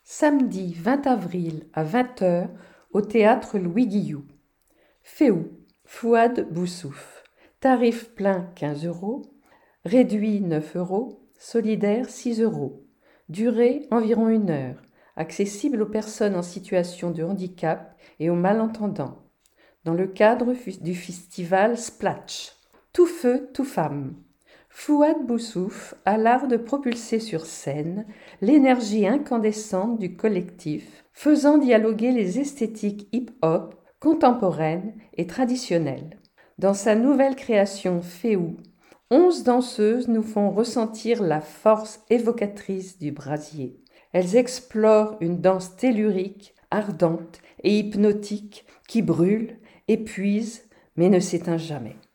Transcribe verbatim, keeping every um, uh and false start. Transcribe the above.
Samedi vingt avril à vingt heures au théâtre Louis Guillou. Féou, Fouad Boussouf. Tarif plein quinze euros, réduit neuf euros, solidaire six euros. Durée environ une heure, accessible aux personnes en situation de handicap et aux malentendants. Dans le cadre du festival Splatch. Tout feu, tout femme. Fouad Boussouf a l'art de propulser sur scène l'énergie incandescente du collectif, faisant dialoguer les esthétiques hip-hop, contemporaines et traditionnelles. Dans sa nouvelle création Féou, onze danseuses nous font ressentir la force évocatrice du brasier. Elles explorent une danse tellurique, ardente et hypnotique qui brûle, épuise, mais ne s'éteint jamais.